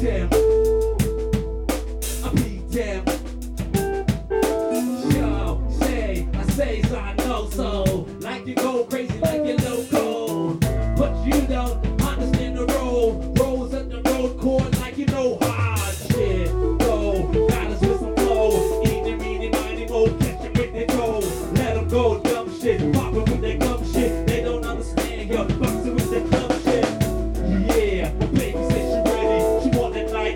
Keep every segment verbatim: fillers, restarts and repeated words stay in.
them. I beat them. Yo, say, I say so I know so. Like you go crazy like you're loco. But you don't understand the road. Rolls up the road chord like you know hard shit. Go, gotta switch some flow. Eating, meaning, minding, mode, catch them with their toes. Let them go, dumb shit. Popping with their gum shit. They don't understand, yo. Boxing with their dumb shit. Yeah, baby said she ready. She want that night.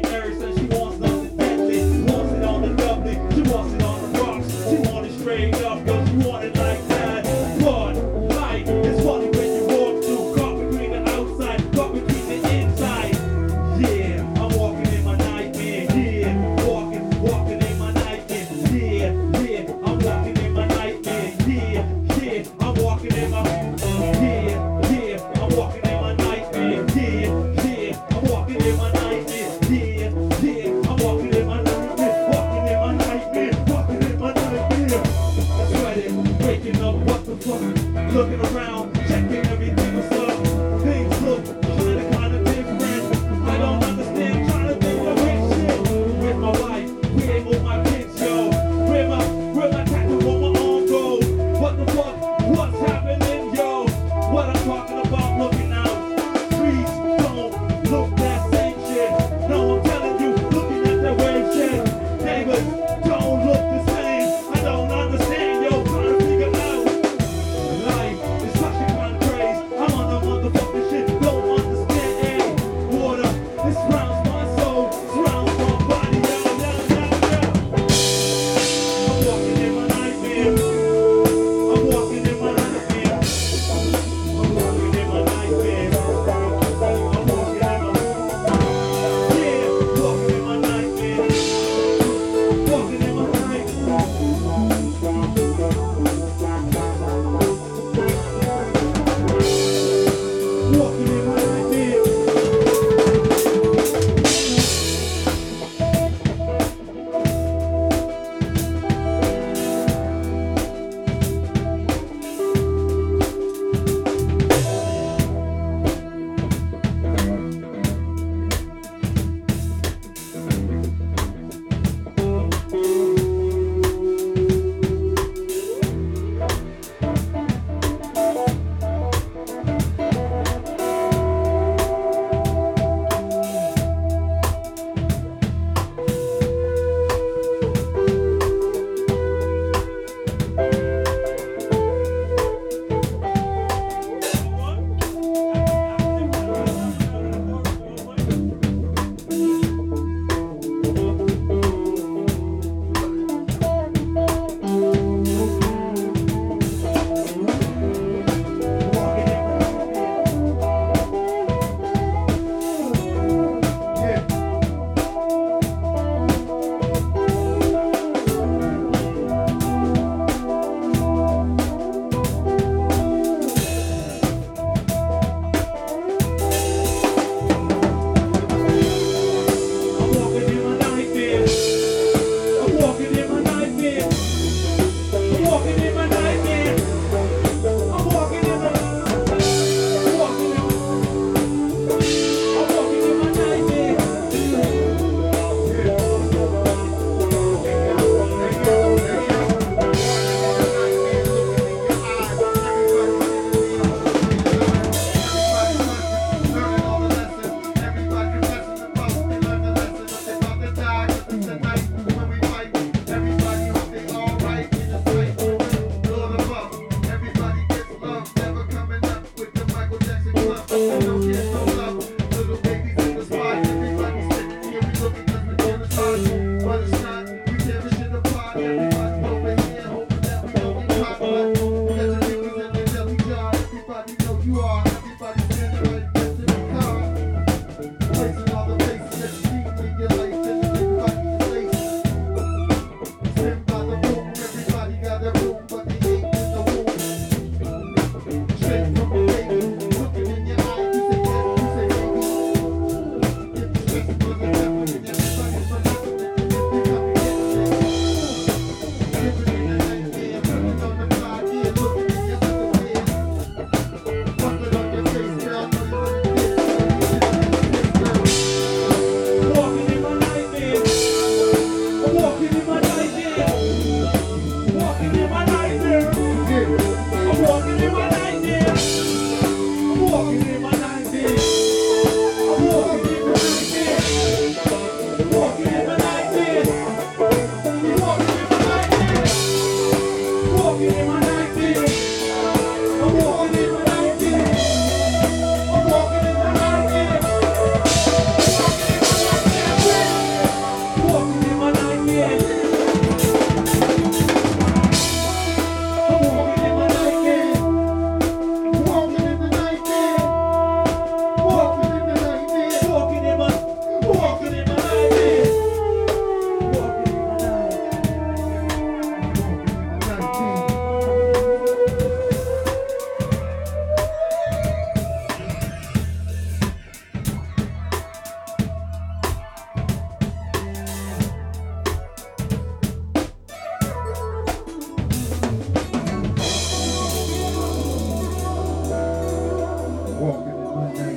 But